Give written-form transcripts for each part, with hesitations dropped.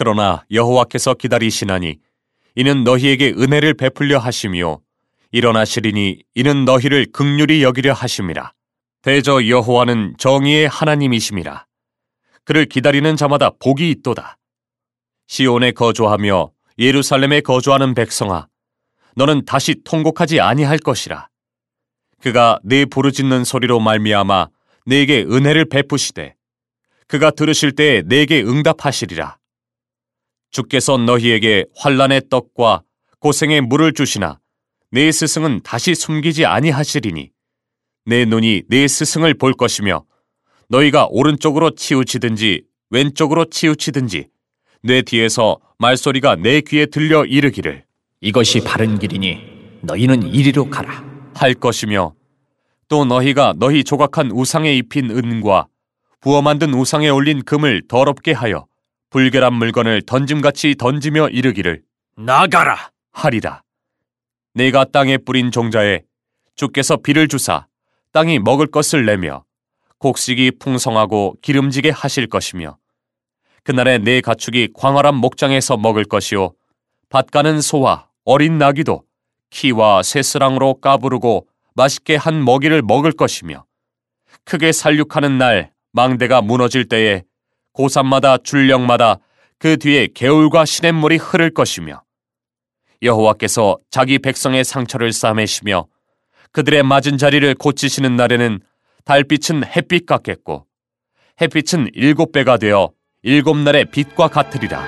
그러나 여호와께서 기다리시나니 이는 너희에게 은혜를 베풀려 하심이요 일어나시리니 이는 너희를 긍휼히 여기려 하심이라. 대저 여호와는 정의의 하나님이심이라. 그를 기다리는 자마다 복이 있도다. 시온에 거주하며 예루살렘에 거주하는 백성아, 너는 다시 통곡하지 아니할 것이라. 그가 네 부르짖는 소리로 말미암아 네게 은혜를 베푸시되 그가 들으실 때에 네게 응답하시리라. 주께서 너희에게 환난의 떡과 고생의 물을 주시나 네 스승은 다시 숨기지 아니하시리니 내 눈이 네 스승을 볼 것이며 너희가 오른쪽으로 치우치든지 왼쪽으로 치우치든지 내 뒤에서 말소리가 내 귀에 들려 이르기를 이것이 바른 길이니 너희는 이리로 가라 할 것이며 또 너희가 너희 조각한 우상에 입힌 은과 부어 만든 우상에 올린 금을 더럽게 하여 불결한 물건을 던짐같이 던지며 이르기를 나가라 하리라. 내가 땅에 뿌린 종자에 주께서 비를 주사 땅이 먹을 것을 내며 곡식이 풍성하고 기름지게 하실 것이며 그날에 내 가축이 광활한 목장에서 먹을 것이요 밭 가는 소와 어린 나귀도 키와 새스랑으로 까부르고 맛있게 한 먹이를 먹을 것이며 크게 살육하는 날 망대가 무너질 때에 고산마다 줄령마다 그 뒤에 개울과 시냇물이 흐를 것이며 여호와께서 자기 백성의 상처를 싸매시며 그들의 맞은 자리를 고치시는 날에는 달빛은 햇빛 같겠고 햇빛은 7배가 되어 7날의 빛과 같으리라.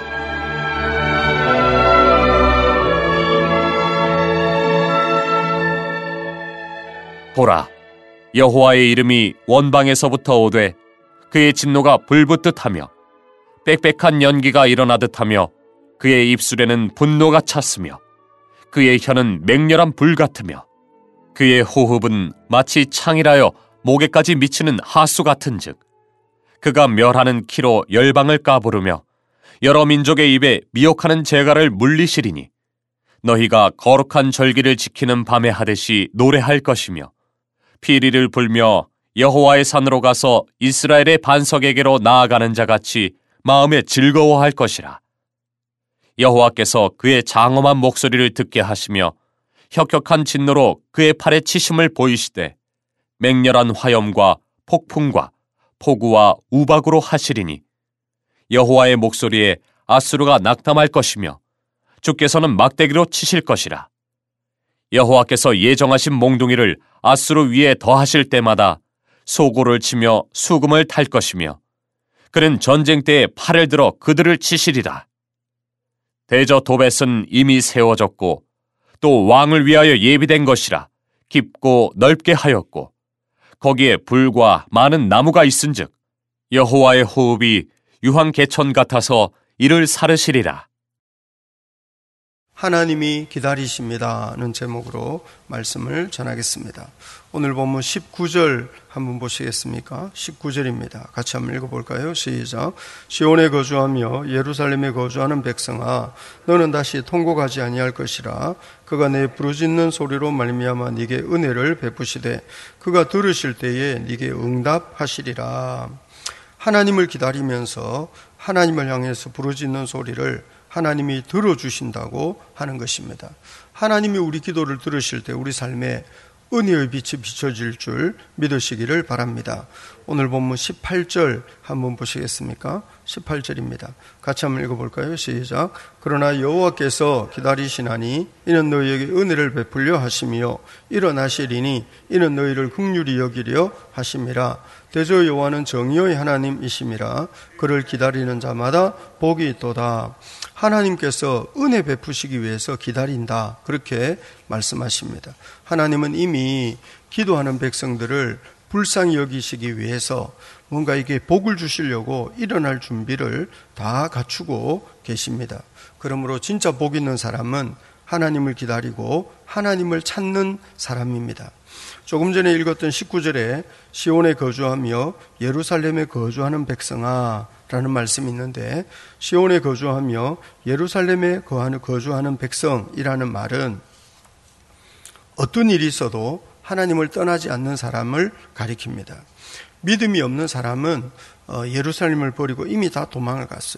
보라, 여호와의 이름이 원방에서부터 오되 그의 진노가 불붙듯하며 빽빽한 연기가 일어나듯하며 그의 입술에는 분노가 찼으며 그의 혀는 맹렬한 불 같으며 그의 호흡은 마치 창이라여 목에까지 미치는 하수 같은즉 그가 멸하는 키로 열방을 까부르며 여러 민족의 입에 미혹하는 재갈을 물리시리니 너희가 거룩한 절기를 지키는 밤에 하듯이 노래할 것이며 피리를 불며 여호와의 산으로 가서 이스라엘의 반석에게로 나아가는 자같이 마음에 즐거워할 것이라. 여호와께서 그의 장엄한 목소리를 듣게 하시며 혁혁한 진노로 그의 팔에 치심을 보이시되 맹렬한 화염과 폭풍과 폭우와 우박으로 하시리니 여호와의 목소리에 아수르가 낙담할 것이며 주께서는 막대기로 치실 것이라. 여호와께서 예정하신 몽둥이를 아수르 위에 더하실 때마다 소고를 치며 수금을 탈 것이며 그는 전쟁 때에 팔을 들어 그들을 치시리라. 대저 도벳은 이미 세워졌고 또 왕을 위하여 예비된 것이라 깊고 넓게 하였고 거기에 불과 많은 나무가 있은즉 여호와의 호흡이 유황 개천 같아서 이를 사르시리라. 하나님이 기다리십니다는 제목으로 말씀을 전하겠습니다. 오늘 본문 19절 한번 보시겠습니까? 19절입니다. 같이 한번 읽어볼까요? 시작. 시온에 거주하며 예루살렘에 거주하는 백성아, 너는 다시 통곡하지 아니할 것이라. 그가 내 부르짖는 소리로 말미암아 네게 은혜를 베푸시되 그가 들으실 때에 네게 응답하시리라. 하나님을 기다리면서 하나님을 향해서 부르짖는 소리를 하나님이 들어주신다고 하는 것입니다. 하나님이 우리 기도를 들으실 때 우리 삶에 은혜의 빛이 비춰질 줄 믿으시기를 바랍니다. 오늘 본문 18절 한번 보시겠습니까? 18절입니다. 같이 한번 읽어볼까요? 시작. 그러나 여호와께서 기다리시나니 이는 너희에게 은혜를 베풀려 하시며 일어나시리니 이는 너희를 긍휼히 여기려 하심이라. 대저 여호와는 정의의 하나님이심이라. 그를 기다리는 자마다 복이 있도다. 하나님께서 은혜 베푸시기 위해서 기다린다, 그렇게 말씀하십니다. 하나님은 이미 기도하는 백성들을 불쌍히 여기시기 위해서 뭔가 이게 복을 주시려고 일어날 준비를 다 갖추고 계십니다. 그러므로 진짜 복 있는 사람은 하나님을 기다리고 하나님을 찾는 사람입니다. 조금 전에 읽었던 19절에 시온에 거주하며 예루살렘에 거주하는 백성아 라는 말씀이 있는데, 시온에 거주하며 예루살렘에 거주하는 백성이라는 말은 어떤 일이 있어도 하나님을 떠나지 않는 사람을 가리킵니다. 믿음이 없는 사람은 예루살렘을 버리고 이미 다 도망을 갔어요.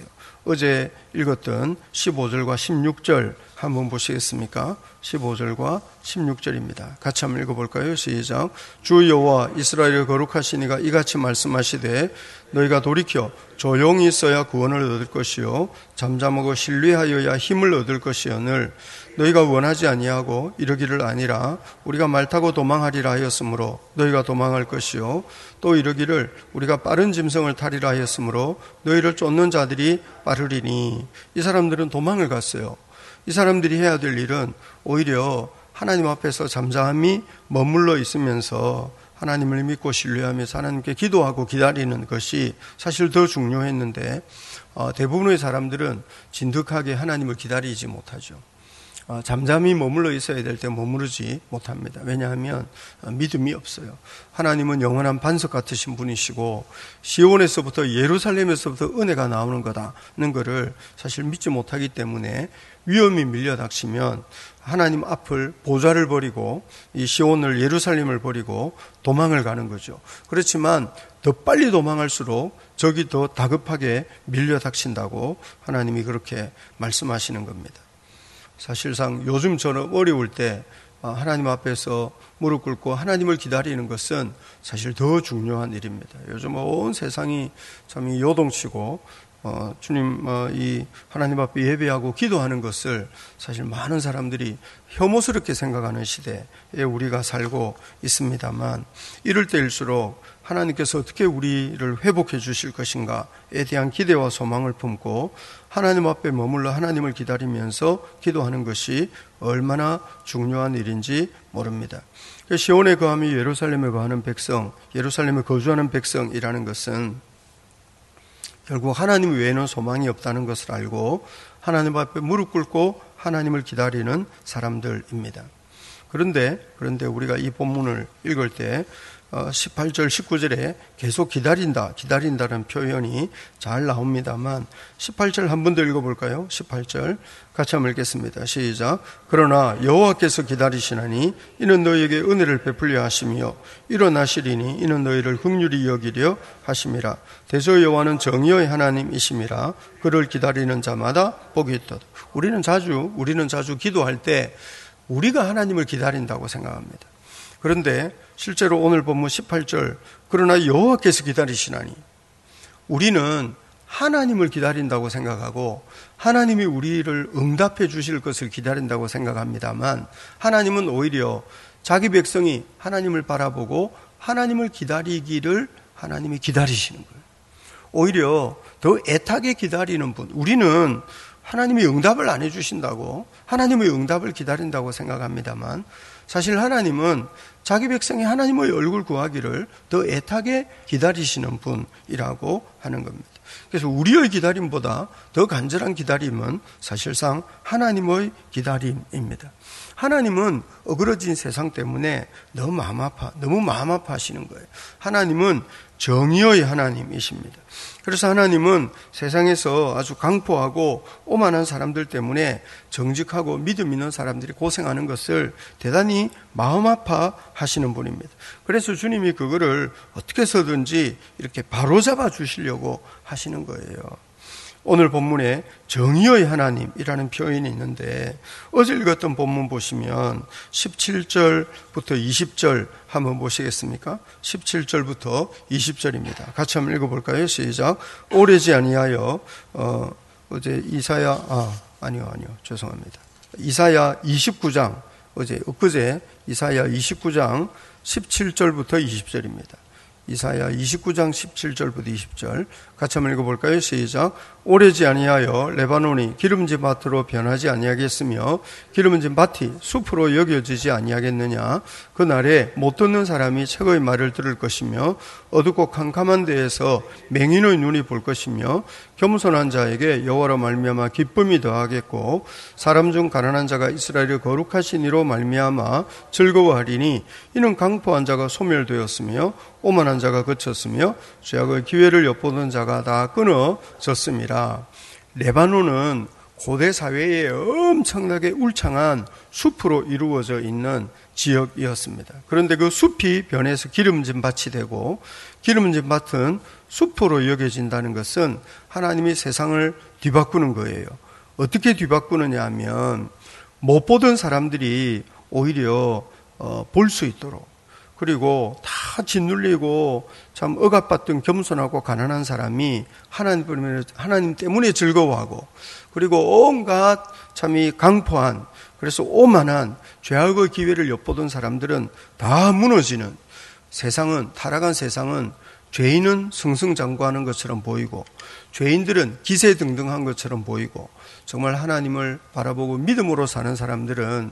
어제 읽었던 15절과 16절 한번 보시겠습니까? 15절과 16절입니다. 같이 한번 읽어볼까요? 시작. 주 여호와 이스라엘의 거룩하시니가 이같이 말씀하시되 너희가 돌이켜 조용히 있어야 구원을 얻을 것이요 잠잠하고 신뢰하여야 힘을 얻을 것이오늘 너희가 원하지 아니하고 이러기를 아니라 우리가 말 타고 도망하리라 하였으므로 너희가 도망할 것이요 또 이러기를 우리가 빠른 짐승을 타리라 하였으므로 너희를 쫓는 자들이 빠르리니. 이 사람들은 도망을 갔어요. 이 사람들이 해야 될 일은 오히려 하나님 앞에서 잠잠히 머물러 있으면서 하나님을 믿고 신뢰하면서 하나님께 기도하고 기다리는 것이 사실 더 중요했는데 대부분의 사람들은 진득하게 하나님을 기다리지 못하죠. 잠잠히 머물러 있어야 될 때 머무르지 못합니다. 왜냐하면 믿음이 없어요. 하나님은 영원한 반석 같으신 분이시고 시온에서부터 예루살렘에서부터 은혜가 나오는 거다는 것을 사실 믿지 못하기 때문에 위험이 밀려닥치면 하나님 앞을 보좌를 버리고 이 시온을 예루살렘을 버리고 도망을 가는 거죠. 그렇지만 더 빨리 도망할수록 적이 더 다급하게 밀려닥친다고 하나님이 그렇게 말씀하시는 겁니다. 사실상 요즘처럼 어려울 때 하나님 앞에서 무릎 꿇고 하나님을 기다리는 것은 사실 더 중요한 일입니다. 요즘 온 세상이 참 요동치고 주님 이 하나님 앞에 예배하고 기도하는 것을 사실 많은 사람들이 혐오스럽게 생각하는 시대에 우리가 살고 있습니다만 이럴 때일수록 하나님께서 어떻게 우리를 회복해 주실 것인가에 대한 기대와 소망을 품고 하나님 앞에 머물러 하나님을 기다리면서 기도하는 것이 얼마나 중요한 일인지 모릅니다. 시온에 거하며 예루살렘에 거하는 백성, 예루살렘에 거주하는 백성이라는 것은 결국 하나님 외에는 소망이 없다는 것을 알고 하나님 앞에 무릎 꿇고 하나님을 기다리는 사람들입니다. 그런데 우리가 이 본문을 읽을 때 18절, 19절에 계속 기다린다는 표현이 잘 나옵니다만 18절 한 번 더 읽어볼까요? 18절 같이 한번 읽겠습니다. 시작. 그러나 여호와께서 기다리시나니 이는 너희에게 은혜를 베풀려 하시며 일어나시리니 이는 너희를 긍휼히 여기려 하심이라. 대저 여호와는 정의의 하나님이심이라. 그를 기다리는 자마다 복이 있도다. 우리는 자주 기도할 때 우리가 하나님을 기다린다고 생각합니다. 그런데 실제로 오늘 본문 18절 그러나 여호와께서 기다리시나니 우리는 하나님을 기다린다고 생각하고 하나님이 우리를 응답해 주실 것을 기다린다고 생각합니다만 하나님은 오히려 자기 백성이 하나님을 바라보고 하나님을 기다리기를 하나님이 기다리시는 거예요. 오히려 더 애타게 기다리는 분, 우리는 하나님이 응답을 안 해주신다고 하나님의 응답을 기다린다고 생각합니다만 사실 하나님은 자기 백성이 하나님의 얼굴 구하기를 더 애타게 기다리시는 분이라고 하는 겁니다. 그래서 우리의 기다림보다 더 간절한 기다림은 사실상 하나님의 기다림입니다. 하나님은 어그러진 세상 때문에 너무 마음 아파하시는 거예요. 하나님은 정의의 하나님이십니다. 그래서 하나님은 세상에서 아주 강포하고 오만한 사람들 때문에 정직하고 믿음 있는 사람들이 고생하는 것을 대단히 마음 아파하시는 분입니다. 그래서 주님이 그거를 어떻게 해서든지 이렇게 바로잡아 주시려고 하시는 거예요. 오늘 본문에 정의의 하나님이라는 표현이 있는데 어제 읽었던 본문 보시면 17절부터 20절 한번 보시겠습니까? 17절부터 20절입니다. 같이 한번 읽어볼까요? 시작. 오래지 아니하여 어제 이사야 죄송합니다. 이사야 29장 엊그제 이사야 29장 17절부터 20절입니다. 이사야 29장 17절부터 20절 같이 한번 읽어볼까요? 시작. 오래지 아니하여 레바논이 기름진 밭으로 변하지 아니하겠으며 기름진 밭이 숲으로 여겨지지 아니하겠느냐. 그날에 못 듣는 사람이 책의 말을 들을 것이며 어둡고 캄캄한 데에서 맹인의 눈이 볼 것이며 겸손한 자에게 여호와로 말미암아 기쁨이 더하겠고 사람 중 가난한 자가 이스라엘의 거룩하신 이로 말미암아 즐거워하리니 이는 강포한 자가 소멸되었으며 오만한 자가 그쳤으며 죄악의 기회를 엿보던 자가 다 끊어졌습니다. 레바논은 고대 사회에 엄청나게 울창한 숲으로 이루어져 있는 지역이었습니다. 그런데 그 숲이 변해서 기름진 밭이 되고 기름진 밭은 숲으로 여겨진다는 것은 하나님이 세상을 뒤바꾸는 거예요. 어떻게 뒤바꾸느냐 하면 못 보던 사람들이 오히려 볼 수 있도록, 그리고 다 짓눌리고 참 억압받던 겸손하고 가난한 사람이 하나님 때문에 즐거워하고, 그리고 온갖 참이 강포한, 그래서 오만한 죄악의 기회를 엿보던 사람들은 다 무너지는, 세상은, 타락한 세상은 죄인은 승승장구하는 것처럼 보이고 죄인들은 기세등등한 것처럼 보이고, 정말 하나님을 바라보고 믿음으로 사는 사람들은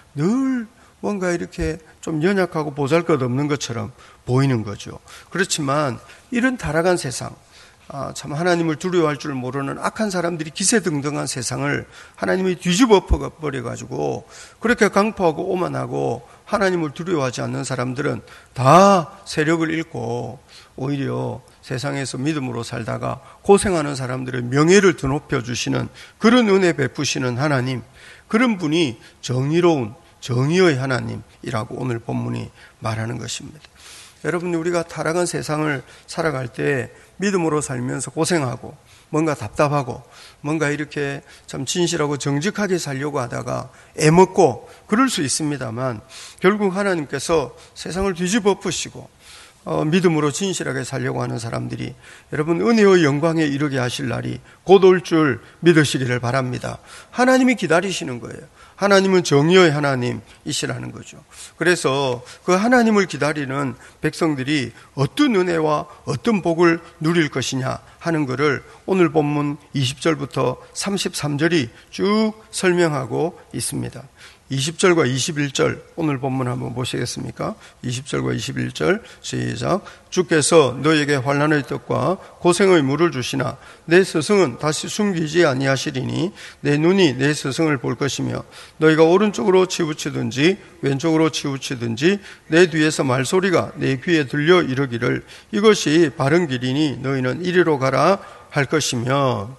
늘 뭔가 이렇게 좀 연약하고 보잘것없는 것처럼 보이는 거죠. 그렇지만 이런 타락한 세상, 참 하나님을 두려워할 줄 모르는 악한 사람들이 기세등등한 세상을 하나님이 뒤집어 버려가지고 그렇게 강포하고 오만하고 하나님을 두려워하지 않는 사람들은 다 세력을 잃고 오히려 세상에서 믿음으로 살다가 고생하는 사람들의 명예를 드높여 주시는 그런 은혜 베푸시는 하나님, 그런 분이 정의로운 정의의 하나님이라고 오늘 본문이 말하는 것입니다. 여러분, 우리가 타락한 세상을 살아갈 때 믿음으로 살면서 고생하고 뭔가 답답하고 뭔가 이렇게 참 진실하고 정직하게 살려고 하다가 애먹고 그럴 수 있습니다만, 결국 하나님께서 세상을 뒤집어 엎으시고 믿음으로 진실하게 살려고 하는 사람들이 여러분 은혜의 영광에 이르게 하실 날이 곧 올 줄 믿으시기를 바랍니다. 하나님이 기다리시는 거예요. 하나님은 정의의 하나님이시라는 거죠. 그래서 그 하나님을 기다리는 백성들이 어떤 은혜와 어떤 복을 누릴 것이냐 하는 것을 오늘 본문 20절부터 33절이 쭉 설명하고 있습니다. 20절과 21절 오늘 본문 한번 보시겠습니까? 20절과 21절 시작. 주께서 너에게 환난의 떡과 고생의 물을 주시나 내 스승은 다시 숨기지 아니하시리니 내 눈이 내 스승을 볼 것이며 너희가 오른쪽으로 치우치든지 왼쪽으로 치우치든지 내 뒤에서 말소리가 내 귀에 들려 이르기를 이것이 바른 길이니 너희는 이리로 가라 할 것이며,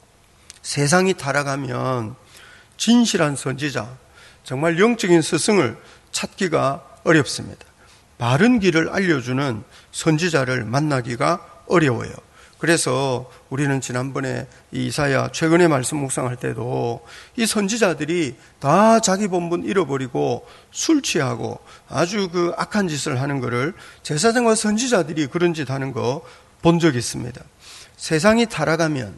세상이 타락하면 진실한 선지자, 정말 영적인 스승을 찾기가 어렵습니다. 바른 길을 알려주는 선지자를 만나기가 어려워요. 그래서 우리는 지난번에 이사야 최근에 말씀 묵상할 때도 이 선지자들이 다 자기 본분 잃어버리고 술 취하고 아주 그 악한 짓을 하는 것을 제사장과 선지자들이 그런 짓 하는 거 본 적이 있습니다. 세상이 타락하면,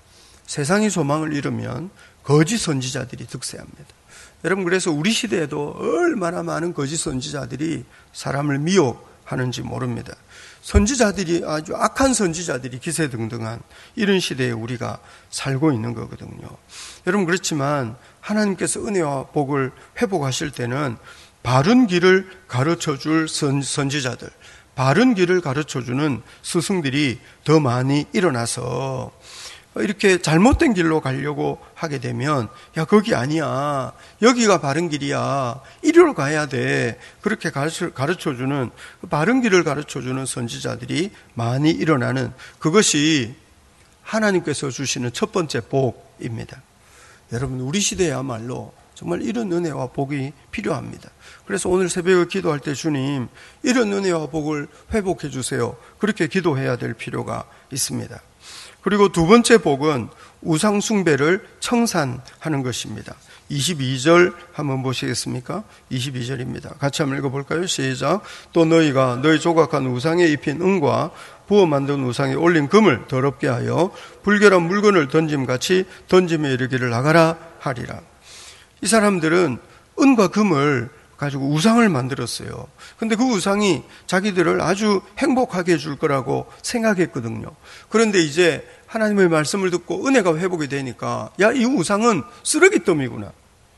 세상이 소망을 잃으면 거짓 선지자들이 득세합니다. 여러분, 그래서 우리 시대에도 얼마나 많은 거짓 선지자들이 사람을 미혹하는지 모릅니다. 선지자들이, 아주 악한 선지자들이 기세등등한 이런 시대에 우리가 살고 있는 거거든요. 여러분, 그렇지만 하나님께서 은혜와 복을 회복하실 때는 바른 길을 가르쳐줄 선지자들, 바른 길을 가르쳐주는 스승들이 더 많이 일어나서 이렇게 잘못된 길로 가려고 하게 되면, 야, 거기 아니야, 여기가 바른 길이야, 이리로 가야 돼, 그렇게 가르쳐주는, 바른 길을 가르쳐주는 선지자들이 많이 일어나는, 그것이 하나님께서 주시는 첫 번째 복입니다. 여러분, 우리 시대야말로 정말 이런 은혜와 복이 필요합니다. 그래서 오늘 새벽에 기도할 때 주님, 이런 은혜와 복을 회복해 주세요, 그렇게 기도해야 될 필요가 있습니다. 그리고 두 번째 복은 우상 숭배를 청산하는 것입니다. 22절 한번 보시겠습니까? 22절입니다. 같이 한번 읽어볼까요? 시작. 또 너희가 너희 조각한 우상에 입힌 은과 부어 만든 우상에 올린 금을 더럽게 하여 불결한 물건을 던짐같이 던짐에 이르기를 나가라 하리라. 이 사람들은 은과 금을 가지고 우상을 만들었어요. 근데 그 우상이 자기들을 아주 행복하게 해줄 거라고 생각했거든요. 그런데 이제 하나님의 말씀을 듣고 은혜가 회복이 되니까, 야, 이 우상은 쓰레기더미구나.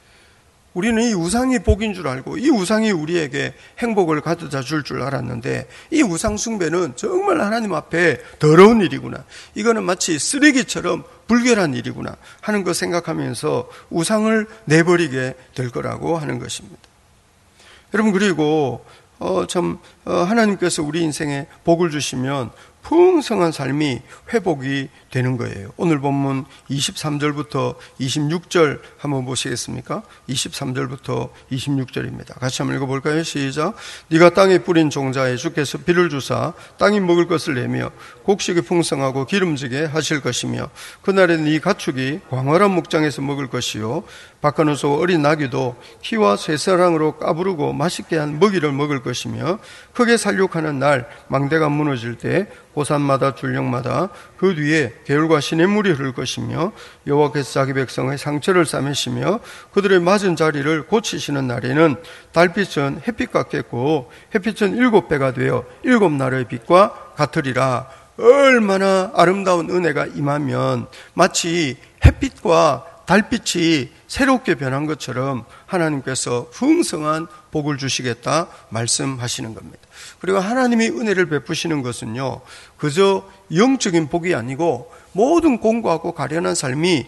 우리는 이 우상이 복인 줄 알고 이 우상이 우리에게 행복을 가져다 줄 줄 알았는데, 이 우상 숭배는 정말 하나님 앞에 더러운 일이구나, 이거는 마치 쓰레기처럼 불결한 일이구나 하는 거 생각하면서 우상을 내버리게 될 거라고 하는 것입니다. 여러분, 그리고 하나님께서 우리 인생에 복을 주시면 풍성한 삶이 회복이 되는 거예요. 오늘 본문 23절부터 26절 한번 보시겠습니까? 23절부터 26절입니다. 같이 한번 읽어볼까요? 시작. 네가 땅에 뿌린 종자에 주께서 비를 주사 땅이 먹을 것을 내며 곡식이 풍성하고 기름지게 하실 것이며 그날에 네 가축이 광활한 목장에서 먹을 것이요 바깥에서 어린 나귀도 키와 쇠사랑으로 까부르고 맛있게 한 먹이를 먹을 것이며 크게 살육하는 날 망대가 무너질 때 고산마다 줄령마다 그 뒤에 개울과 시냇물이 흐를 것이며 여호와께서 자기 백성의 상처를 싸매시며 그들의 맞은 자리를 고치시는 날에는 달빛은 햇빛 같겠고 햇빛은 7배가 되어 7나라의 빛과 같으리라. 얼마나 아름다운 은혜가 임하면 마치 햇빛과 달빛이 새롭게 변한 것처럼 하나님께서 풍성한 복을 주시겠다 말씀하시는 겁니다. 그리고 하나님이 은혜를 베푸시는 것은요, 그저 영적인 복이 아니고 모든 공고하고 가련한 삶이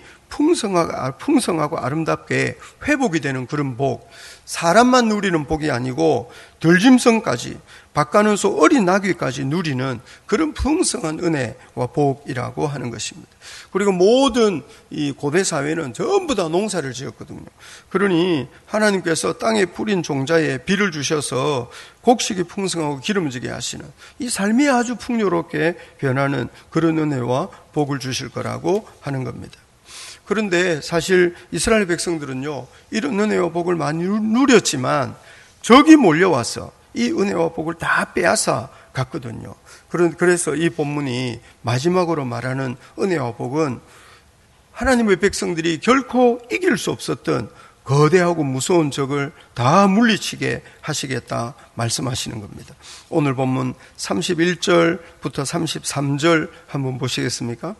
풍성하고 아름답게 회복이 되는 그런 복, 사람만 누리는 복이 아니고 들짐승까지 박가는소 어린 나귀까지 누리는 그런 풍성한 은혜와 복이라고 하는 것입니다. 그리고 모든 이 고대 사회는 전부 다 농사를 지었거든요. 그러니 하나님께서 땅에 뿌린 종자에 비를 주셔서 곡식이 풍성하고 기름지게 하시는 이 삶이 아주 풍요롭게 변하는 그런 은혜와 복을 주실 거라고 하는 겁니다. 그런데 사실 이스라엘 백성들은요, 이런 은혜와 복을 많이 누렸지만 적이 몰려와서 이 은혜와 복을 다 빼앗아 갔거든요. 그래서 이 본문이 마지막으로 말하는 은혜와 복은 하나님의 백성들이 결코 이길 수 없었던 거대하고 무서운 적을 다 물리치게 하시겠다 말씀하시는 겁니다. 오늘 본문 31절부터 33절 한번 보시겠습니까?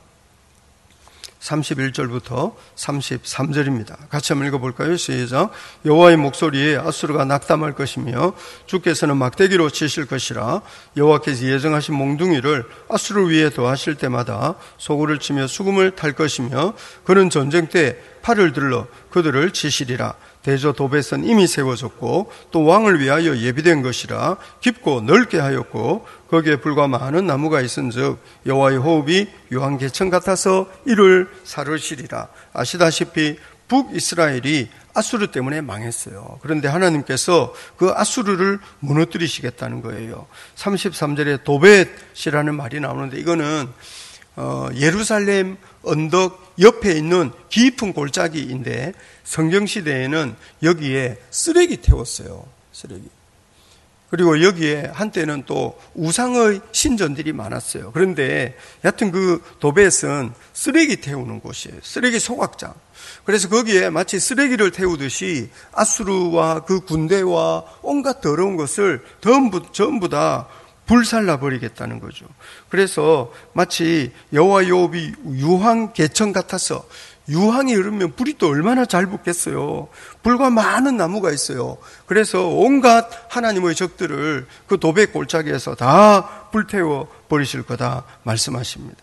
31절부터 33절입니다. 같이 한번 읽어볼까요? 시작. 여호와의 목소리에 아수르가 낙담할 것이며 주께서는 막대기로 치실 것이라. 여호와께서 예정하신 몽둥이를 아수르 위에 더하실 때마다 소굴을 치며 수금을 탈 것이며 그는 전쟁 때 팔을 들러 그들을 치시리라. 대저 도벳은 이미 세워졌고 또 왕을 위하여 예비된 것이라. 깊고 넓게 하였고 거기에 불과 많은 나무가 있은즉 여호와의 호흡이 유황 개천 같아서 이를 사르시리라. 아시다시피 북이스라엘이 아수르 때문에 망했어요. 그런데 하나님께서 그 아수르를 무너뜨리시겠다는 거예요. 33절에 도벳이라는 말이 나오는데 이거는 예루살렘 언덕 옆에 있는 깊은 골짜기인데 성경시대에는 여기에 쓰레기 태웠어요. 쓰레기. 그리고 여기에 한때는 또 우상의 신전들이 많았어요. 그런데 여하튼 그 도벳은 쓰레기 태우는 곳이에요. 쓰레기 소각장. 그래서 거기에 마치 쓰레기를 태우듯이 아수르와 그 군대와 온갖 더러운 것을 전부 다 불살라 버리겠다는 거죠. 그래서 마치 여호와의 호흡이 유황 개천 같아서 유황이 흐르면 불이 또 얼마나 잘 붙겠어요. 불과 많은 나무가 있어요. 그래서 온갖 하나님의 적들을 그 도벳 골짜기에서 다 불태워 버리실 거다 말씀하십니다.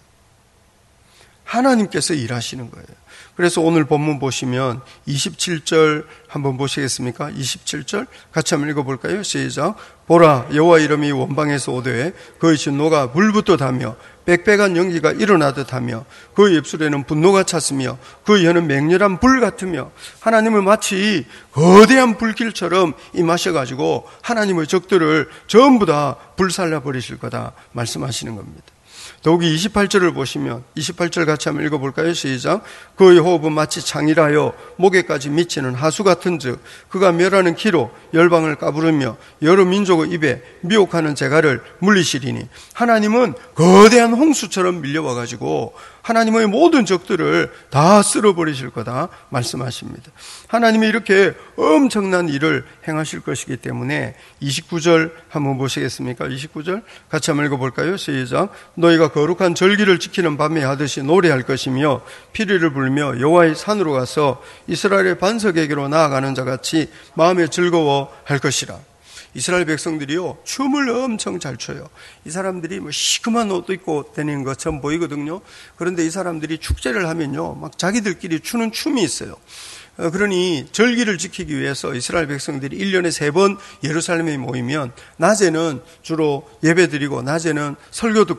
하나님께서 일하시는 거예요. 그래서 오늘 본문 보시면 27절 한번 보시겠습니까? 27절 같이 한번 읽어볼까요? 시작. 보라, 여호와 이름이 원방에서 오되 그의 진노가 불붙듯 하며 빽빽한 연기가 일어나듯 하며 그의 입술에는 분노가 찼으며 그의 혀는 맹렬한 불 같으며 하나님을 마치 거대한 불길처럼 임하셔가지고 하나님의 적들을 전부 다 불살라 버리실 거다 말씀하시는 겁니다. 더욱이 28절을 보시면 28절 같이 한번 읽어볼까요? 시작. 그의 호흡은 마치 창이라여 목에까지 미치는 하수 같은즉 그가 멸하는 키로 열방을 까부르며 여러 민족의 입에 미혹하는 재갈을 물리시리니 하나님은 거대한 홍수처럼 밀려와가지고 하나님의 모든 적들을 다 쓸어버리실 거다 말씀하십니다. 하나님이 이렇게 엄청난 일을 행하실 것이기 때문에 29절 한번 보시겠습니까? 29절 같이 한번 읽어볼까요? 시작. 너희가 거룩한 절기를 지키는 밤에 하듯이 노래할 것이며 피리를 불며 여호와의 산으로 가서 이스라엘의 반석에게로 나아가는 자같이 마음에 즐거워할 것이라. 이스라엘 백성들이요 춤을 엄청 잘 춰요. 이 사람들이 뭐 시큼한 옷도 입고 다니는 것처럼 보이거든요. 그런데 이 사람들이 축제를 하면요 막 자기들끼리 추는 춤이 있어요. 그러니 절기를 지키기 위해서 이스라엘 백성들이 1년에 3번 예루살렘에 모이면 낮에는 주로 예배드리고 낮에는 설교 듣고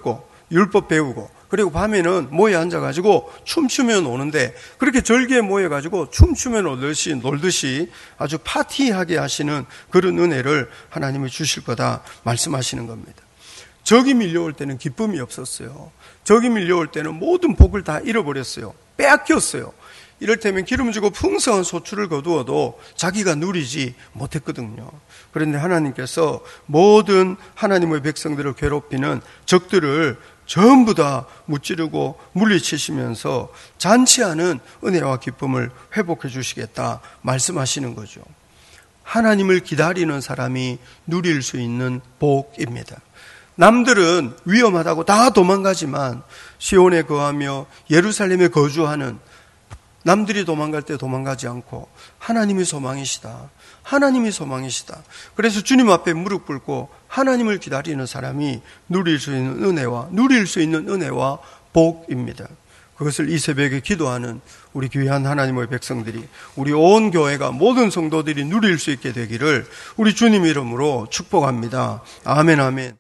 율법 배우고 그리고 밤에는 모여 앉아가지고 춤추며 노는데 그렇게 절기에 모여가지고 춤추며 놀듯이 아주 파티하게 하시는 그런 은혜를 하나님이 주실 거다 말씀하시는 겁니다. 적이 밀려올 때는 기쁨이 없었어요. 적이 밀려올 때는 모든 복을 다 잃어버렸어요. 빼앗겼어요. 이를테면 기름지고 풍성한 소출을 거두어도 자기가 누리지 못했거든요. 그런데 하나님께서 모든 하나님의 백성들을 괴롭히는 적들을 전부 다 무찌르고 물리치시면서 잔치하는 은혜와 기쁨을 회복해 주시겠다 말씀하시는 거죠. 하나님을 기다리는 사람이 누릴 수 있는 복입니다. 남들은 위험하다고 다 도망가지만 시온에 거하며 예루살렘에 거주하는 남들이 도망갈 때 도망가지 않고 하나님이 소망이시다. 하나님이 소망이시다. 그래서 주님 앞에 무릎 꿇고 하나님을 기다리는 사람이 누릴 수 있는 은혜와 복입니다. 그것을 이 새벽에 기도하는 우리 귀한 하나님의 백성들이, 우리 온 교회가 모든 성도들이 누릴 수 있게 되기를 우리 주님 이름으로 축복합니다. 아멘, 아멘.